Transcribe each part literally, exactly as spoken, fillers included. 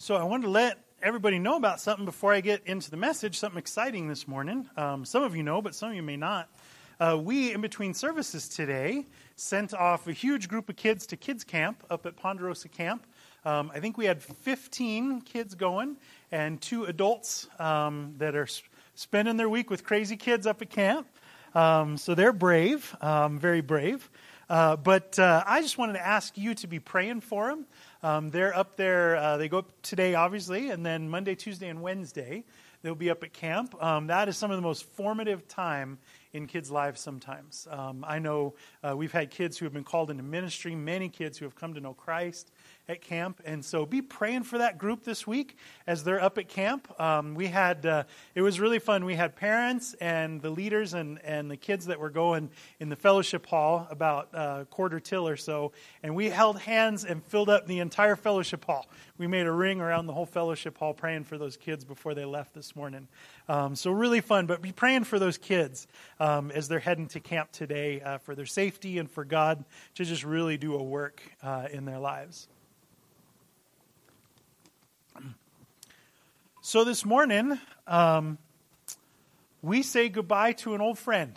So I wanted to let everybody know about something before I get into the message, something exciting this morning. Um, some of you know, but some of you may not. Uh, we, in between services today, sent off a huge group of kids to kids camp up at Ponderosa Camp. Um, I think we had fifteen kids going and two adults um, that are sp- spending their week with crazy kids up at camp. Um, so they're brave, um, very brave. Uh, but uh, I just wanted to ask you to be praying for them. Um, they're up there, uh, they go up today, obviously, and then Monday, Tuesday, and Wednesday, they'll be up at camp. Um, that is some of the most formative time in kids' lives sometimes. Um, I know uh, we've had kids who have been called into ministry, many kids who have come to know Christ at camp, and so be praying for that group this week as they're up at camp. Um, we had, uh, it was really fun. We had parents and the leaders and, and the kids that were going in the fellowship hall, about a quarter till or so, and we held hands and filled up the entire fellowship hall. We made a ring around the whole fellowship hall praying for those kids before they left this morning. Um, so really fun, but be praying for those kids um, as they're heading to camp today uh, for their safety and for God to just really do a work uh, in their lives. So this morning, um, we say goodbye to an old friend.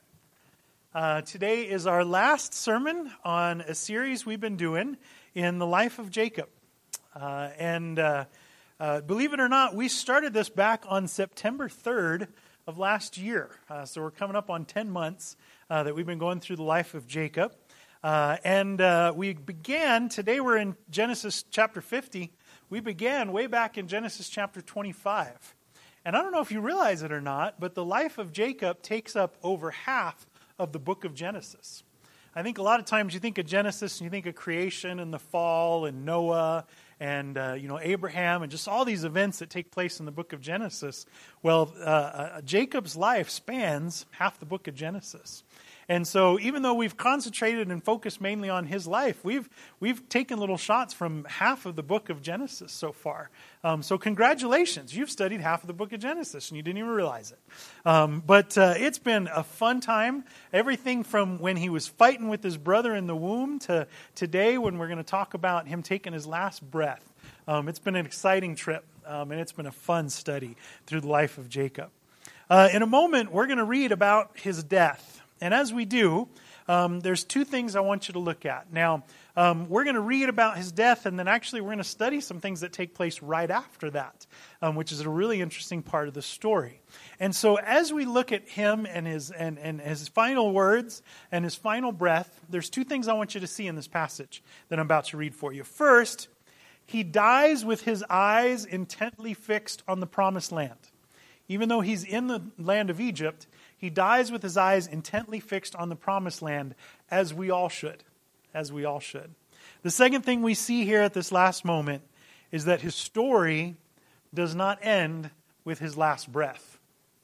Uh, today is our last sermon on a series we've been doing in the life of Jacob. Uh, and uh, uh, believe it or not, we started this back on September third of last year. Uh, so we're coming up on ten months uh, that we've been going through the life of Jacob. Uh, and uh, we began, today we're in Genesis chapter fifty. We began way back in Genesis chapter twenty-five. And I don't know if you realize it or not, but the life of Jacob takes up over half of the book of Genesis. I think a lot of times you think of Genesis and you think of creation and the fall and Noah and uh, you know Abraham and just all these events that take place in the book of Genesis. Well, uh, uh, Jacob's life spans half the book of Genesis. And so even though we've concentrated and focused mainly on his life, we've we've taken little shots from half of the book of Genesis so far. Um, so congratulations, you've studied half of the book of Genesis and you didn't even realize it. Um, but uh, it's been a fun time. Everything from when he was fighting with his brother in the womb to today when we're going to talk about him taking his last breath. Um, it's been an exciting trip um, and it's been a fun study through the life of Jacob. Uh, in a moment, we're going to read about his death. And as we do, um, there's two things I want you to look at. Now, um, we're going to read about his death, and then actually we're going to study some things that take place right after that, um, which is a really interesting part of the story. And so as we look at him and his and, and his final words and his final breath, there's two things I want you to see in this passage that I'm about to read for you. First, he dies with his eyes intently fixed on the promised land. Even though he's in the land of Egypt, he dies with his eyes intently fixed on the promised land, as we all should, as we all should. The second thing we see here at this last moment is that his story does not end with his last breath.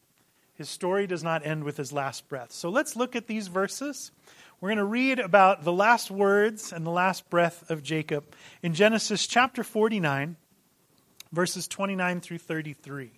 His story does not end with his last breath. So let's look at these verses. We're going to read about the last words and the last breath of Jacob in Genesis chapter forty-nine, verses twenty-nine through thirty-three.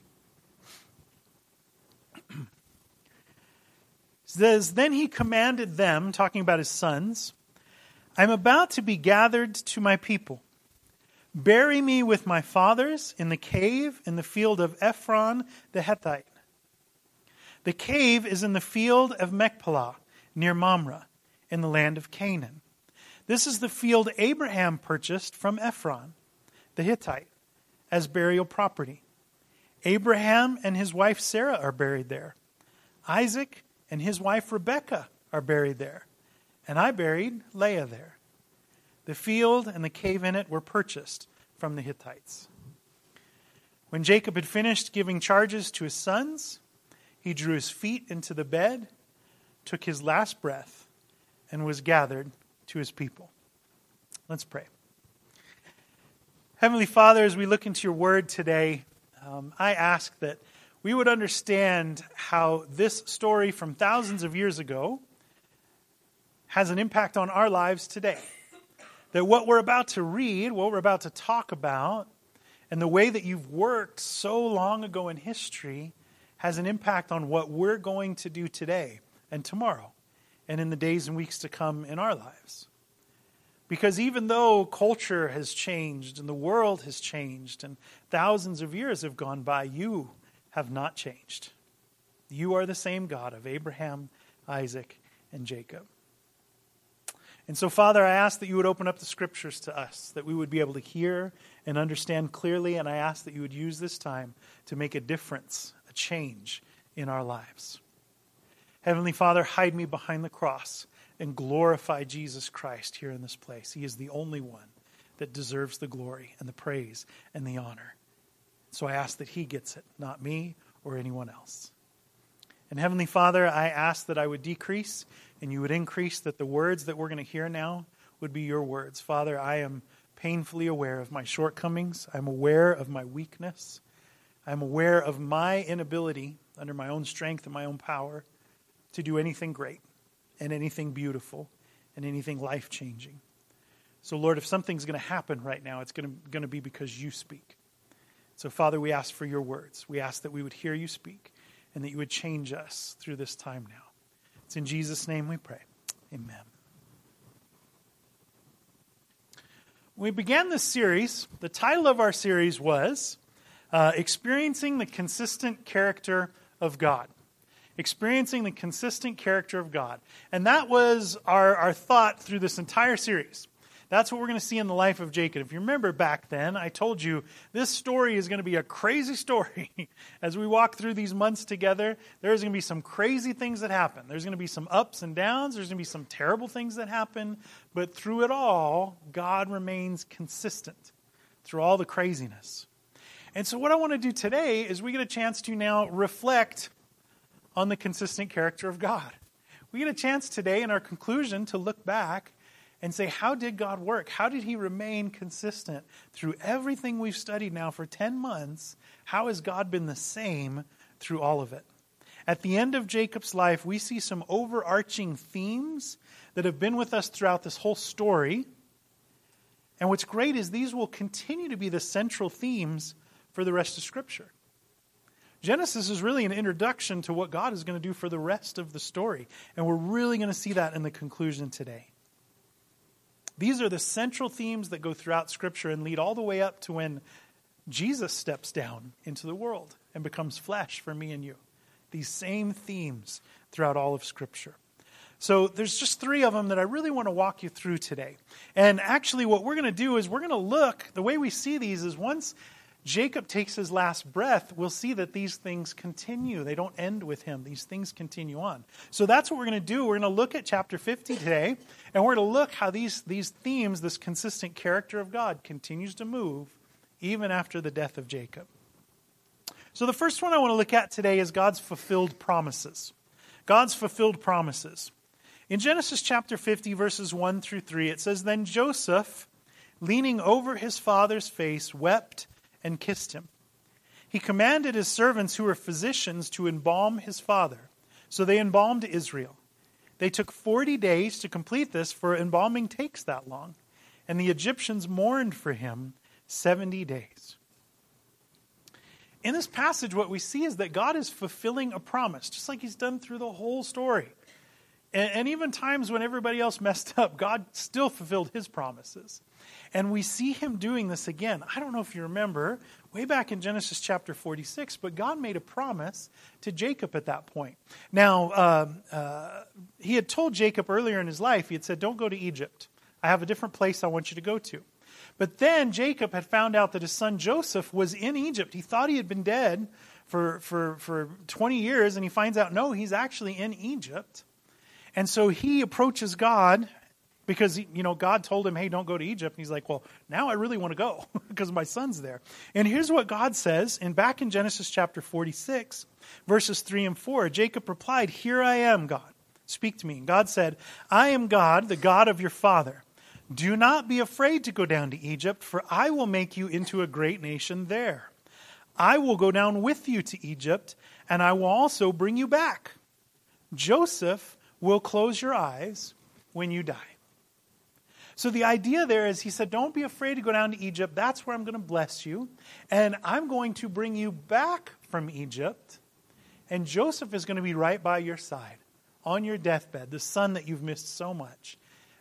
Says, then he commanded them, talking about his sons, I am about to be gathered to my people. Bury me with my fathers in the cave in the field of Ephron the Hittite. The cave is in the field of Machpelah, near Mamre, in the land of Canaan. This is the field Abraham purchased from Ephron the Hittite as burial property. Abraham and his wife Sarah are buried there. Isaac and his wife Rebekah are buried there. And I buried Leah there. The field and the cave in it were purchased from the Hittites. When Jacob had finished giving charges to his sons, he drew his feet into the bed, took his last breath, and was gathered to his people. Let's pray. Heavenly Father, as we look into your word today, um, I ask that we would understand how this story from thousands of years ago has an impact on our lives today. That what we're about to read, what we're about to talk about, and the way that you've worked so long ago in history has an impact on what we're going to do today and tomorrow and in the days and weeks to come in our lives. Because even though culture has changed and the world has changed and thousands of years have gone by, you have not changed. You are the same God of Abraham, Isaac, and Jacob. And so, Father, I ask that you would open up the Scriptures to us, that we would be able to hear and understand clearly, and I ask that you would use this time to make a difference, a change in our lives. Heavenly Father, hide me behind the cross and glorify Jesus Christ here in this place. He is the only one that deserves the glory and the praise and the honor. So I ask that he gets it, not me or anyone else. And Heavenly Father, I ask that I would decrease and you would increase, that the words that we're going to hear now would be your words. Father, I am painfully aware of my shortcomings. I'm aware of my weakness. I'm aware of my inability, under my own strength and my own power, to do anything great and anything beautiful and anything life-changing. So Lord, if something's going to happen right now, it's going to, going to be because you speak. So Father, we ask for your words. We ask that we would hear you speak and that you would change us through this time now. It's in Jesus' name we pray. Amen. When we began this series, the title of our series was uh, Experiencing the Consistent Character of God. Experiencing the consistent character of God. And that was our, our thought through this entire series. That's what we're going to see in the life of Jacob. If you remember back then, I told you this story is going to be a crazy story. As we walk through these months together, there's going to be some crazy things that happen. There's going to be some ups and downs. There's going to be some terrible things that happen. But through it all, God remains consistent through all the craziness. And so what I want to do today is we get a chance to now reflect on the consistent character of God. We get a chance today in our conclusion to look back and say, how did God work? How did he remain consistent through everything we've studied now for ten months? How has God been the same through all of it? At the end of Jacob's life, we see some overarching themes that have been with us throughout this whole story. And what's great is these will continue to be the central themes for the rest of Scripture. Genesis is really an introduction to what God is going to do for the rest of the story. And we're really going to see that in the conclusion today. These are the central themes that go throughout Scripture and lead all the way up to when Jesus steps down into the world and becomes flesh for me and you. These same themes throughout all of Scripture. So there's just three of them that I really want to walk you through today. And actually what we're going to do is we're going to look, the way we see these is once Jacob takes his last breath, we'll see that these things continue. They don't end with him. These things continue on. So that's what we're going to do. We're going to look at chapter fifty today, and we're going to look how these, these themes, this consistent character of God, continues to move even after the death of Jacob. So the first one I want to look at today is God's fulfilled promises. God's fulfilled promises. In Genesis chapter fifty, verses one through three, it says, "Then Joseph, leaning over his father's face, wept and kissed him. He commanded his servants who were physicians to embalm his father. So they embalmed Israel. They took forty days to complete this, for embalming takes that long. And the Egyptians mourned for him seventy days. In this passage, what we see is that God is fulfilling a promise, just like he's done through the whole story. And, and even times when everybody else messed up, God still fulfilled his promises. And we see him doing this again. I don't know if you remember, way back in Genesis chapter forty-six, but God made a promise to Jacob at that point. Now, uh, uh, he had told Jacob earlier in his life, he had said, don't go to Egypt. I have a different place I want you to go to. But then Jacob had found out that his son Joseph was in Egypt. He thought he had been dead for, for, for twenty years, and he finds out, no, he's actually in Egypt. And so he approaches God, because, you know, God told him, hey, don't go to Egypt. And he's like, well, now I really want to go because my son's there. And here's what God says. And back in Genesis chapter forty-six, verses three and four, Jacob replied, here I am, God. Speak to me. And God said, I am God, the God of your father. Do not be afraid to go down to Egypt, for I will make you into a great nation there. I will go down with you to Egypt, and I will also bring you back. Joseph will close your eyes when you die. So the idea there is, he said, don't be afraid to go down to Egypt. That's where I'm going to bless you. And I'm going to bring you back from Egypt. And Joseph is going to be right by your side on your deathbed, the son that you've missed so much.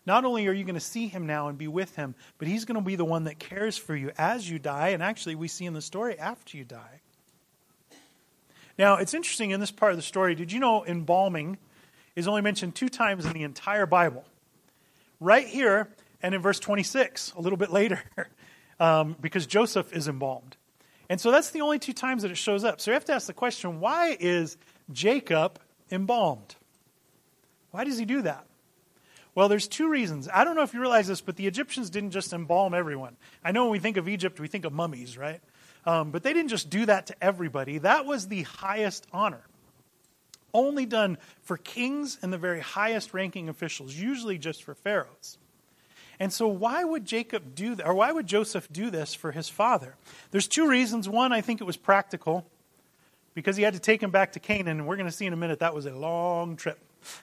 Not only are you going to see him now and be with him, but he's going to be the one that cares for you as you die, and actually we see in the story after you die. Now, it's interesting in this part of the story, did you know embalming is only mentioned two times in the entire Bible? Right here and in verse twenty-six, a little bit later, um, because Joseph is embalmed. And so that's the only two times that it shows up. So you have to ask the question, why is Jacob embalmed? Why does he do that? Well, there's two reasons. I don't know if you realize this, but the Egyptians didn't just embalm everyone. I know when we think of Egypt, we think of mummies, right? Um, but they didn't just do that to everybody. That was the highest honor. Only done for kings and the very highest ranking officials, usually just for pharaohs. And so why would Jacob do that, or why would Joseph do this for his father? There's two reasons. One, I think it was practical, because he had to take him back to Canaan, and we're going to see in a minute that was a long trip.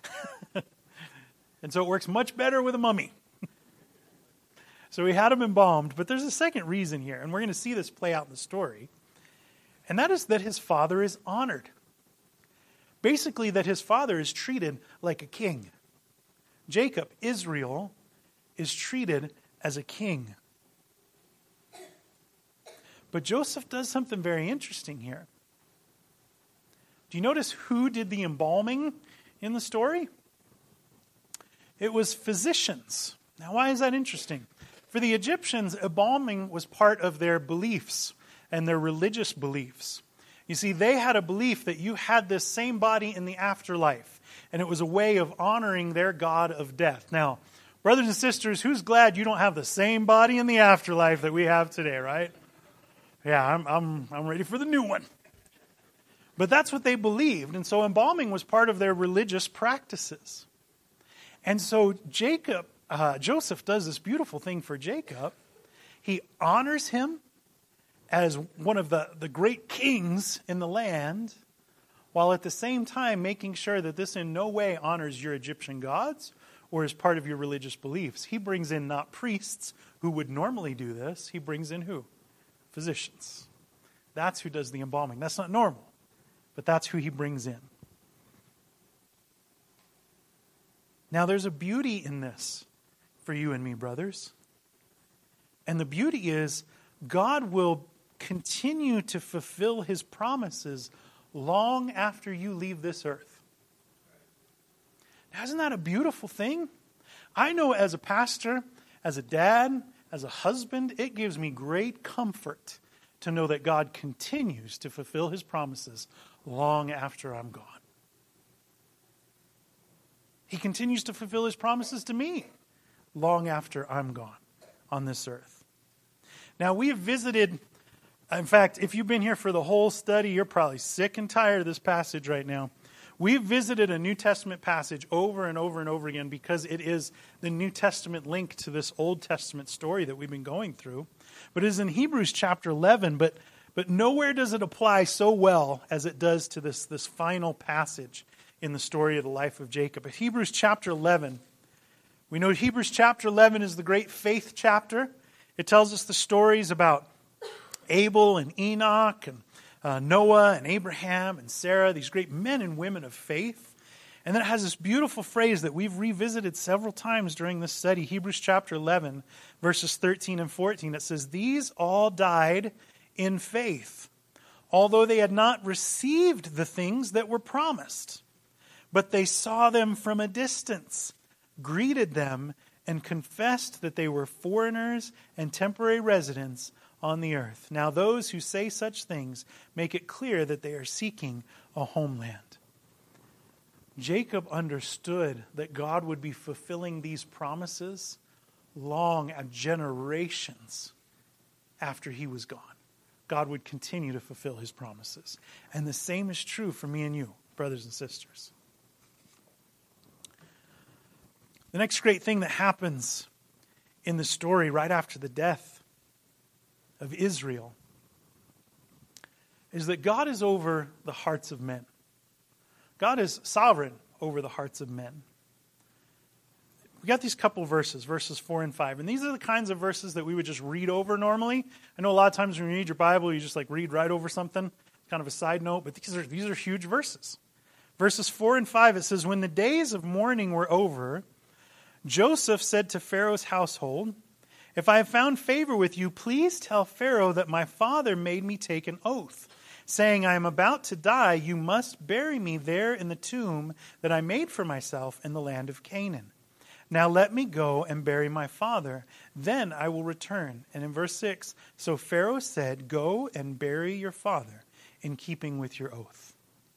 And so it works much better with a mummy. So he had him embalmed, but there's a second reason here, and we're going to see this play out in the story. And that is that his father is honored. Basically, that his father is treated like a king. Jacob, Israel, is treated as a king. But Joseph does something very interesting here. Do you notice who did the embalming in the story? It was physicians. Now, why is that interesting? For the Egyptians, embalming was part of their beliefs and their religious beliefs. You see, they had a belief that you had this same body in the afterlife, and it was a way of honoring their god of death. Now, brothers and sisters, who's glad you don't have the same body in the afterlife that we have today, right? Yeah, I'm I'm I'm ready for the new one. But that's what they believed, and so embalming was part of their religious practices. And so Jacob, uh, Joseph does this beautiful thing for Jacob. He honors him as one of the, the great kings in the land, while at the same time making sure that this in no way honors your Egyptian gods or is part of your religious beliefs. He brings in not priests who would normally do this. He brings in who? Physicians. That's who does the embalming. That's not normal, but that's who he brings in. Now, there's a beauty in this for you and me, brothers. And the beauty is God will continue to fulfill his promises long after you leave this earth. Now, isn't that a beautiful thing? I know as a pastor, as a dad, as a husband, it gives me great comfort to know that God continues to fulfill his promises long after I'm gone. He continues to fulfill his promises to me long after I'm gone on this earth. Now, we have visited, in fact, if you've been here for the whole study, you're probably sick and tired of this passage right now. We've visited a New Testament passage over and over and over again because it is the New Testament link to this Old Testament story that we've been going through. But it is in Hebrews chapter eleven, but, but nowhere does it apply so well as it does to this, this final passage in the story of the life of Jacob. At Hebrews chapter eleven, we know Hebrews chapter eleven is the great faith chapter. It tells us the stories about Abel and Enoch and uh, Noah and Abraham and Sarah, these great men and women of faith. And then it has this beautiful phrase that we've revisited several times during this study, Hebrews chapter eleven, verses thirteen and fourteen. It says, "These all died in faith, although they had not received the things that were promised. But they saw them from a distance, greeted them, and confessed that they were foreigners and temporary residents on the earth. Now those who say such things make it clear that they are seeking a homeland." Jacob understood that God would be fulfilling these promises long, generations after he was gone. God would continue to fulfill his promises. And the same is true for me and you, brothers and sisters. The next great thing that happens in the story right after the death of Israel is that God is over the hearts of men. God is sovereign over the hearts of men. We got these couple verses, verses four and five, and these are the kinds of verses that we would just read over normally. I know a lot of times when you read your Bible, you just like read right over something, kind of a side note, but these are these are huge verses. Verses four and five, it says, "When the days of mourning were over, Joseph said to Pharaoh's household, "If I have found favor with you, please tell Pharaoh that my father made me take an oath, saying, I am about to die. You must bury me there in the tomb that I made for myself in the land of Canaan. Now let me go and bury my father. Then I will return." And in verse six, so Pharaoh said, "Go and bury your father in keeping with your oath."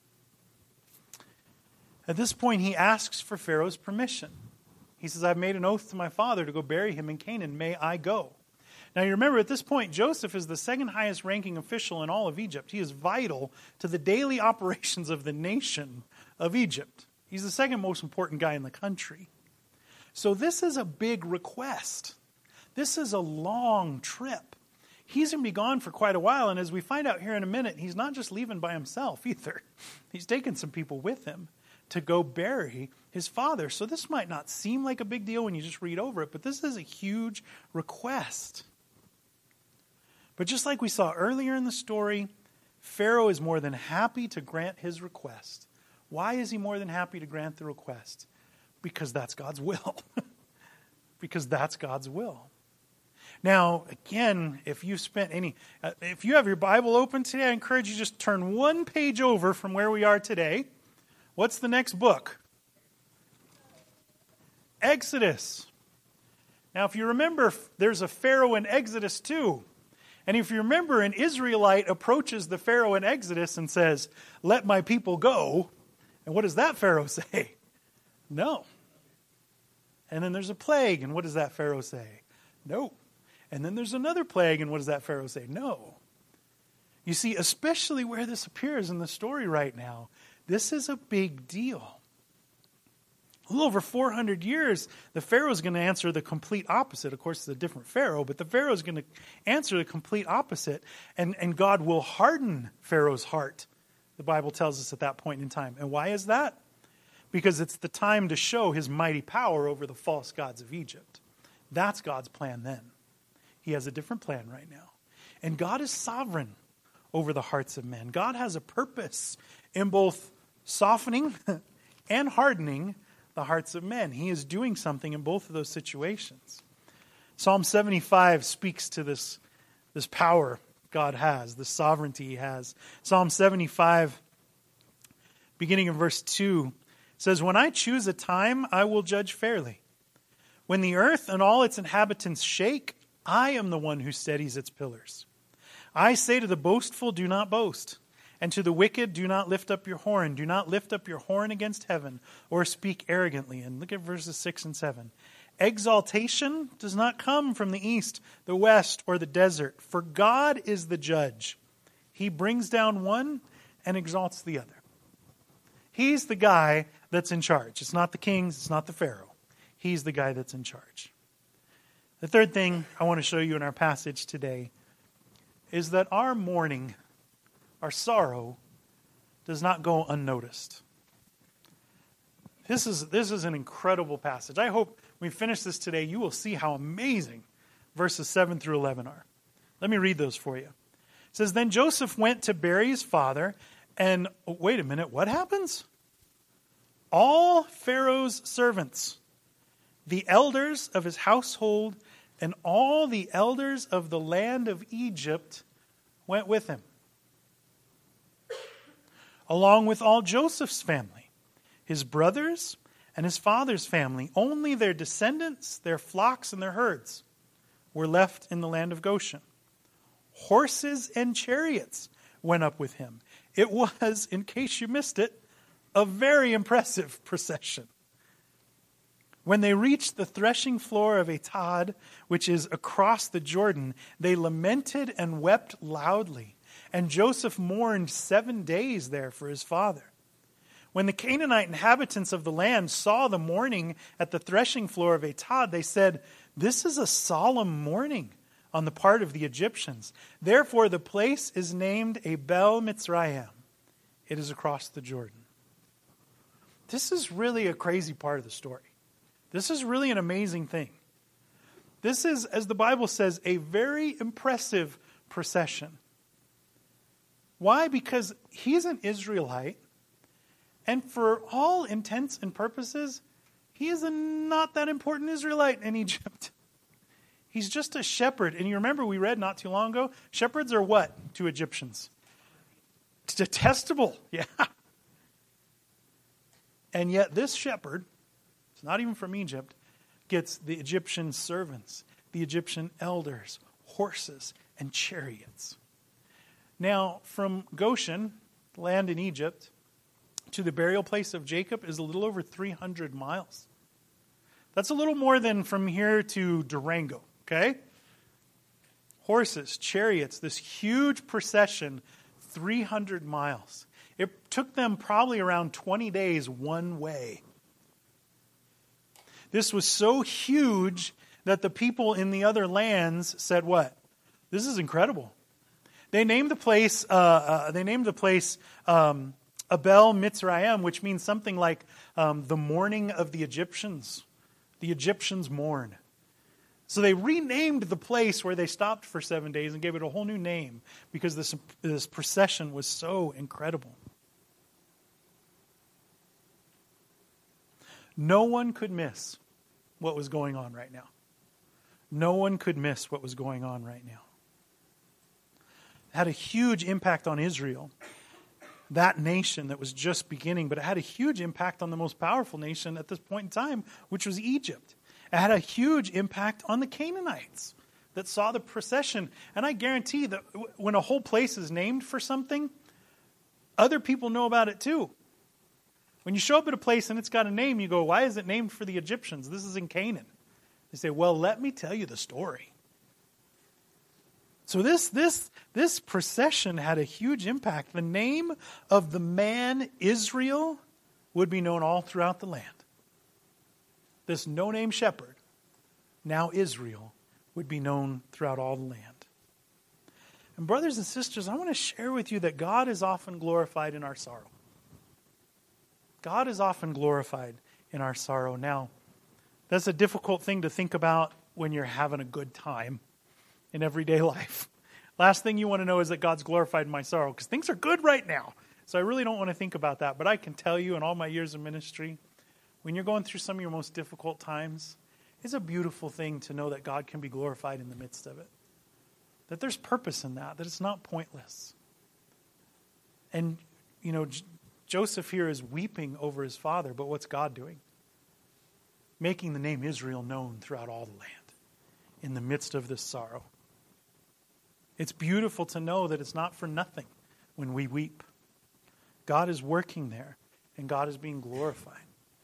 At this point, he asks for Pharaoh's permission. He says, "I've made an oath to my father to go bury him in Canaan. May I go?" Now you remember at this point, Joseph is the second highest ranking official in all of Egypt. He is vital to the daily operations of the nation of Egypt. He's the second most important guy in the country. So this is a big request. This is a long trip. He's going to be gone for quite a while, and as we find out here in a minute, he's not just leaving by himself either. He's taking some people with him to go bury his father. So this might not seem like a big deal when you just read over it, but this is a huge request. But just like we saw earlier in the story, Pharaoh is more than happy to grant his request. Why is he more than happy to grant the request? Because that's God's will. Because that's God's will. Now, again, if you spent any, uh, if you have your Bible open today, I encourage you just turn one page over from where we are today. What's the next book? Exodus. Now, if you remember, there's a Pharaoh in Exodus too. And if you remember, an Israelite approaches the Pharaoh in Exodus and says, "Let my people go." And what does that Pharaoh say? No. And then there's a plague, and what does that Pharaoh say? No. And then there's another plague, and what does that Pharaoh say? No. You see, especially where this appears in the story right now, this is a big deal. A little over four hundred years, the Pharaoh is going to answer the complete opposite. Of course, it's a different Pharaoh, but the Pharaoh is going to answer the complete opposite, and, and God will harden Pharaoh's heart, the Bible tells us at that point in time. And why is that? Because it's the time to show his mighty power over the false gods of Egypt. That's God's plan then. He has a different plan right now. And God is sovereign over the hearts of men. God has a purpose in both softening and hardening the hearts of men. He is doing something in both of those situations. Psalm seventy-five speaks to this, this power God has, the sovereignty he has. Psalm seventy-five, beginning in verse two, says, "When I choose a time, I will judge fairly. When the earth and all its inhabitants shake, I am the one who steadies its pillars. I say to the boastful, do not boast. And to the wicked, do not lift up your horn. Do not lift up your horn against heaven or speak arrogantly." And look at verses six and seven. "Exaltation does not come from the east, the west, or the desert. For God is the judge. He brings down one and exalts the other." He's the guy that's in charge. It's not the kings. It's not the Pharaoh. He's the guy that's in charge. The third thing I want to show you in our passage today is that our mourning, our sorrow, does not go unnoticed. This is, this is an incredible passage. I hope when we finish this today, you will see how amazing verses seven through eleven are. Let me read those for you. It says, "Then Joseph went to bury his father, and oh, wait a minute, what happens? All Pharaoh's servants, the elders of his household, and all the elders of the land of Egypt went with him, along with all Joseph's family, his brothers and his father's family. Only their descendants, their flocks, and their herds were left in the land of Goshen. Horses and chariots went up with him. It was, in case you missed it, a very impressive procession. When they reached the threshing floor of Atad, which is across the Jordan, they lamented and wept loudly. And Joseph mourned seven days there for his father. When the Canaanite inhabitants of the land saw the mourning at the threshing floor of Atad, they said, 'This is a solemn mourning on the part of the Egyptians.' Therefore the place is named Abel Mitzrayim. It is across the Jordan." This is really a crazy part of the story. This is really an amazing thing. This is, as the Bible says, a very impressive procession. Why? Because he's an Israelite, and for all intents and purposes, he is a not that important Israelite in Egypt. He's just a shepherd. And you remember we read not too long ago, shepherds are what to Egyptians? Detestable. Yeah. And yet this shepherd, it's not even from Egypt, gets the Egyptian servants, the Egyptian elders, horses, and chariots. Now, from Goshen, land in Egypt, to the burial place of Jacob is a little over three hundred miles. That's a little more than from here to Durango, okay? Horses, chariots, this huge procession, three hundred miles. It took them probably around twenty days one way. This was so huge that the people in the other lands said what? This is incredible. They named the place, uh, uh, they named the place um, Abel Mitzrayim, which means something like um, the mourning of the Egyptians. The Egyptians mourn. So they renamed the place where they stopped for seven days and gave it a whole new name because this, this procession was so incredible. No one could miss what was going on right now. No one could miss what was going on right now. It had a huge impact on Israel, that nation that was just beginning, but it had a huge impact on the most powerful nation at this point in time, which was Egypt. It had a huge impact on the Canaanites that saw the procession. And I guarantee that when a whole place is named for something, other people know about it too. When you show up at a place and it's got a name, you go, why is it named for the Egyptians? This is in Canaan. They say, well, let me tell you the story. So this, this, this procession had a huge impact. The name of the man Israel would be known all throughout the land. This no-name shepherd, now Israel, would be known throughout all the land. And brothers and sisters, I want to share with you that God is often glorified in our sorrow. God is often glorified in our sorrow. Now, that's a difficult thing to think about when you're having a good time in everyday life. Last thing you want to know is that God's glorified in my sorrow, because things are good right now. So I really don't want to think about that. But I can tell you in all my years of ministry, when you're going through some of your most difficult times, it's a beautiful thing to know that God can be glorified in the midst of it. That there's purpose in that, that it's not pointless. And, you know, J- Joseph here is weeping over his father, but what's God doing? Making the name Israel known throughout all the land in the midst of this sorrow. It's beautiful to know that it's not for nothing when we weep. God is working there, and God is being glorified.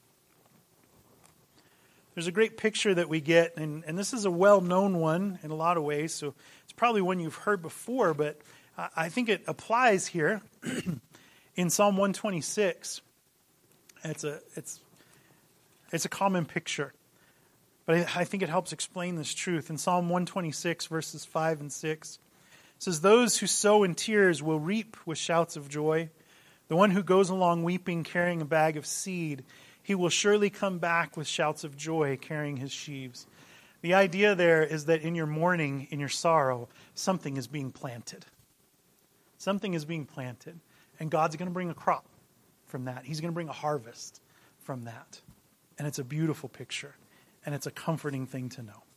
There's a great picture that we get, and, and this is a well-known one in a lot of ways, so it's probably one you've heard before, but I, I think it applies here in Psalm one twenty-six. It's a, it's, it's a common picture, but I, I think it helps explain this truth. In Psalm one twenty-six, verses five and six, it says, "Those who sow in tears will reap with shouts of joy. The one who goes along weeping, carrying a bag of seed, he will surely come back with shouts of joy, carrying his sheaves." The idea there is that in your mourning, in your sorrow, something is being planted. Something is being planted. And God's going to bring a crop from that. He's going to bring a harvest from that. And it's a beautiful picture. And it's a comforting thing to know.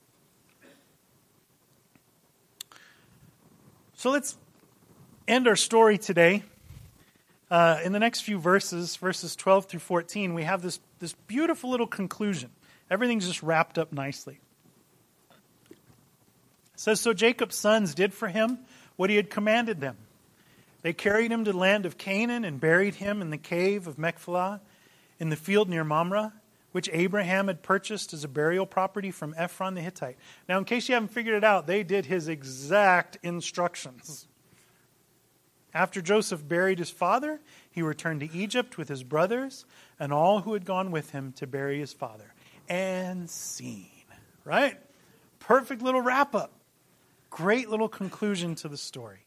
So let's end our story today. Uh, in the next few verses, verses twelve through fourteen, we have this, this beautiful little conclusion. Everything's just wrapped up nicely. It says, "So Jacob's sons did for him what he had commanded them. They carried him to the land of Canaan and buried him in the cave of Machpelah in the field near Mamre, which Abraham had purchased as a burial property from Ephron the Hittite." Now, in case you haven't figured it out, they did his exact instructions. After Joseph buried his father, he returned to Egypt with his brothers and all who had gone with him to bury his father. And scene, right? Perfect little wrap-up. Great little conclusion to the story.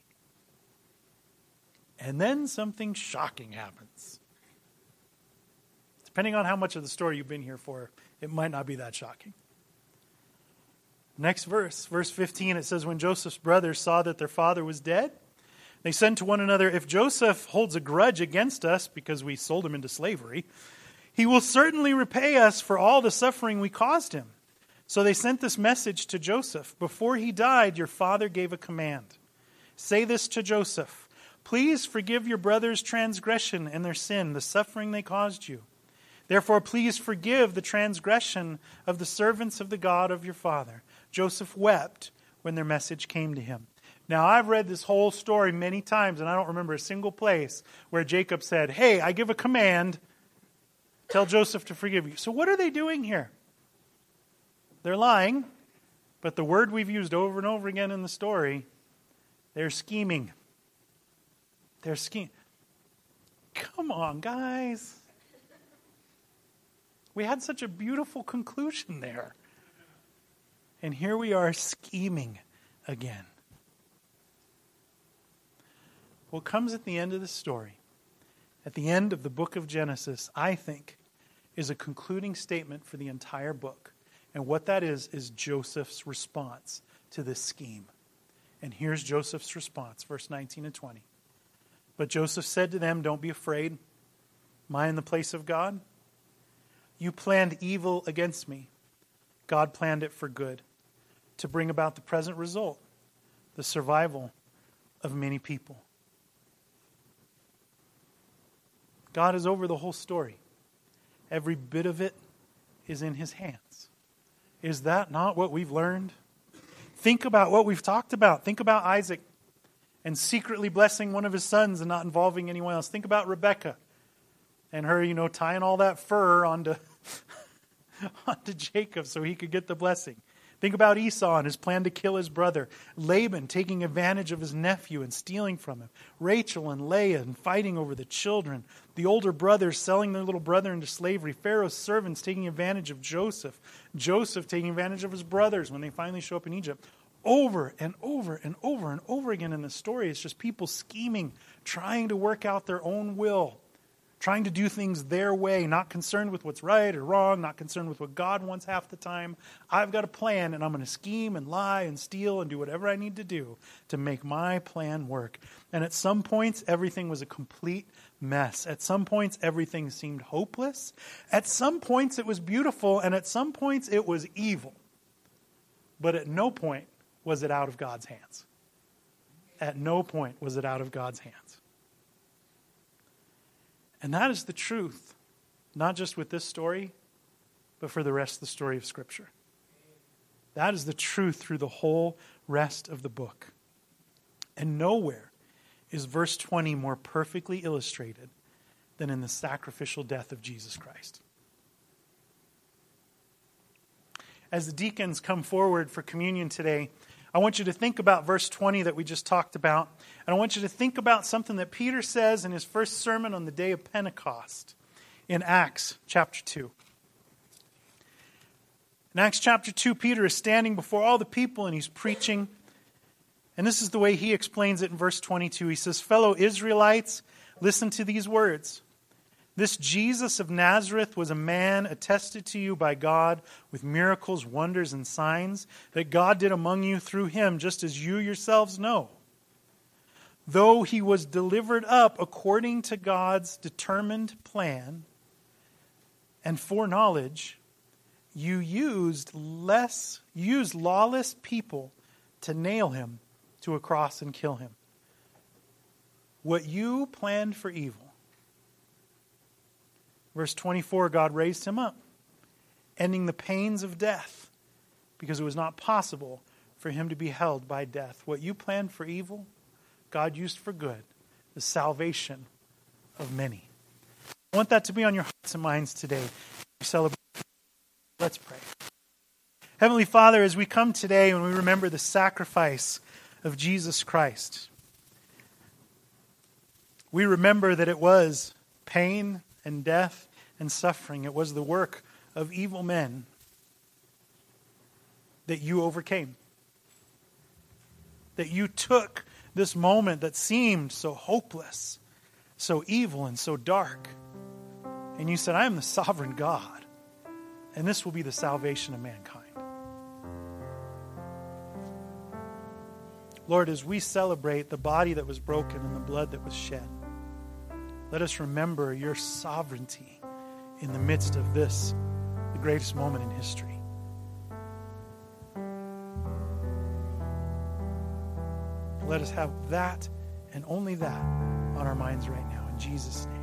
And then something shocking happens. Depending on how much of the story you've been here for, it might not be that shocking. Next verse, verse fifteen, it says, "When Joseph's brothers saw that their father was dead, they said to one another, 'If Joseph holds a grudge against us because we sold him into slavery, He will certainly repay us for all the suffering we caused him. So they sent this message to Joseph. Before he died, your father gave a command. Say this to Joseph. Please forgive your brother's transgression and their sin, the suffering they caused you. Therefore, please forgive the transgression of the servants of the God of your father. Joseph wept when their message came to him. Now, I've read this whole story many times, and I don't remember a single place where Jacob said, hey, I give a command, tell Joseph to forgive you. So what are they doing here? They're lying, but the word we've used over and over again in the story, they're scheming. They're scheming. Come on, guys. We had such a beautiful conclusion there. And here we are scheming again. What comes at the end of the story, at the end of the book of Genesis, I think, is a concluding statement for the entire book. And what that is, is Joseph's response to this scheme. And here's Joseph's response, verse nineteen and twenty. But Joseph said to them, don't be afraid. Am I in the place of God? You planned evil against me. God planned it for good, to bring about the present result, the survival of many people. God is over the whole story. Every bit of it is in his hands. Is that not what we've learned? Think about what we've talked about. Think about Isaac and secretly blessing one of his sons and not involving anyone else. Think about Rebekah and her, you know, tying all that fur onto, onto Jacob so he could get the blessing. Think about Esau and his plan to kill his brother. Laban taking advantage of his nephew and stealing from him. Rachel and Leah and fighting over the children. The older brothers selling their little brother into slavery. Pharaoh's servants taking advantage of Joseph. Joseph taking advantage of his brothers when they finally show up in Egypt. Over and over and over and over again in the story, it's just people scheming, trying to work out their own will. Trying to do things their way, not concerned with what's right or wrong, not concerned with what God wants half the time. I've got a plan, and I'm going to scheme and lie and steal and do whatever I need to do to make my plan work. And at some points, everything was a complete mess. At some points, everything seemed hopeless. At some points, it was beautiful, and at some points, it was evil. But at no point was it out of God's hands. At no point was it out of God's hands. And that is the truth, not just with this story, but for the rest of the story of Scripture. That is the truth through the whole rest of the book. And nowhere is verse twenty more perfectly illustrated than in the sacrificial death of Jesus Christ. As the deacons come forward for communion today, I want you to think about verse twenty that we just talked about. And I want you to think about something that Peter says in his first sermon on the day of Pentecost in Acts chapter two. In Acts chapter two, Peter is standing before all the people and he's preaching. And this is the way he explains it in verse twenty-two. He says, fellow Israelites, listen to these words. This Jesus of Nazareth was a man attested to you by God with miracles, wonders, and signs that God did among you through him, just as you yourselves know. Though he was delivered up according to God's determined plan and foreknowledge, you used less, used lawless people to nail him to a cross and kill him. What you planned for evil, verse twenty-four, God raised him up, ending the pains of death, because it was not possible for him to be held by death. What you planned for evil, God used for good, the salvation of many. I want that to be on your hearts and minds today. We celebrate. Let's pray. Heavenly Father, as we come today and we remember the sacrifice of Jesus Christ, we remember that it was pain and death and suffering. It was the work of evil men that you overcame. That you took this moment that seemed so hopeless, so evil, and so dark, and you said, I am the sovereign God, and this will be the salvation of mankind. Lord, as we celebrate the body that was broken and the blood that was shed, let us remember your sovereignty in the midst of this, the greatest moment in history. Let us have that and only that on our minds right now. In Jesus' name.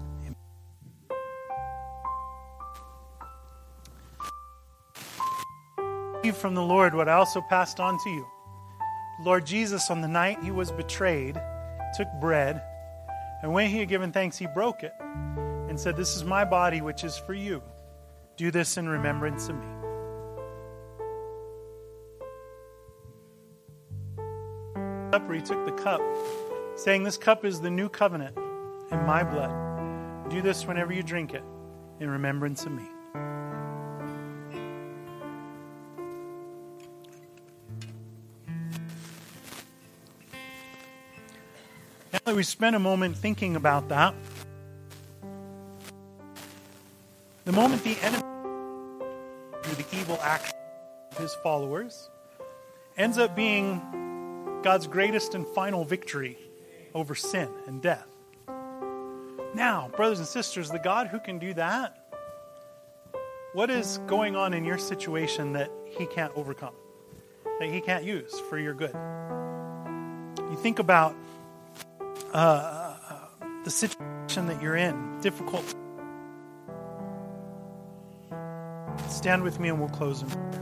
From the Lord what I also passed on to you. Lord Jesus, on the night he was betrayed, took bread, and when he had given thanks, he broke it and said, "This is my body, which is for you. Do this in remembrance of me." Supper, he took the cup, saying, "This cup is the new covenant in my blood. Do this whenever you drink it in remembrance of me." Now that we spent a moment thinking about that, the moment the enemy, through the evil action of his followers, ends up being God's greatest and final victory over sin and death. Now, brothers and sisters, the God who can do that, what is going on in your situation that he can't overcome, that he can't use for your good? You think about Uh, the situation that you're in, difficult. Stand with me and we'll close in prayer.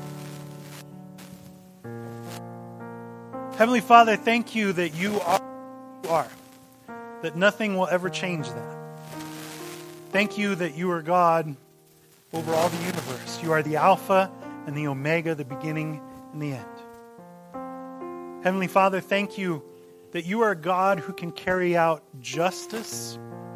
Heavenly Father, thank you that you are who you are, that nothing will ever change that. Thank you that you are God over all the universe. You are the Alpha and the Omega, the beginning and the end. Heavenly Father, thank you that you are a God who can carry out justice,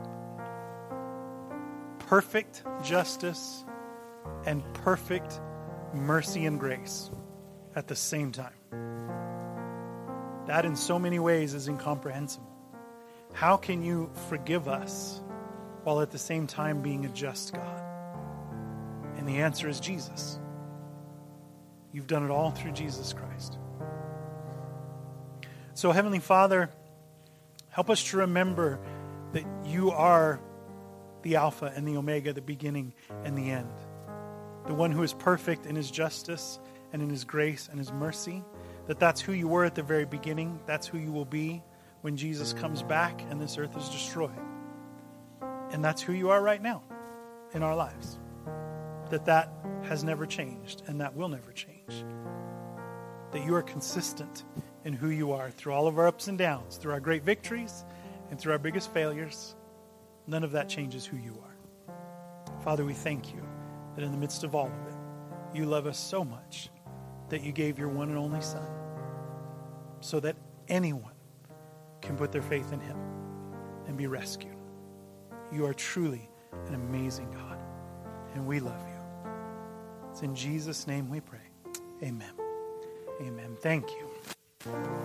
perfect justice, and perfect mercy and grace at the same time. That in so many ways is incomprehensible. How can you forgive us while at the same time being a just God? And the answer is Jesus. You've done it all through Jesus Christ. So, Heavenly Father, help us to remember that you are the Alpha and the Omega, the beginning and the end. The one who is perfect in his justice and in his grace and his mercy. That that's who you were at the very beginning. That's who you will be when Jesus comes back and this earth is destroyed. And that's who you are right now in our lives. That that has never changed and that will never change. That you are consistent in who you are through all of our ups and downs, through our great victories and through our biggest failures. None of that changes who you are. Father, we thank you that in the midst of all of it, you love us so much that you gave your one and only Son so that anyone can put their faith in him and be rescued. You are truly an amazing God, and we love you. It's in Jesus' name we pray. Amen. Amen. Thank you.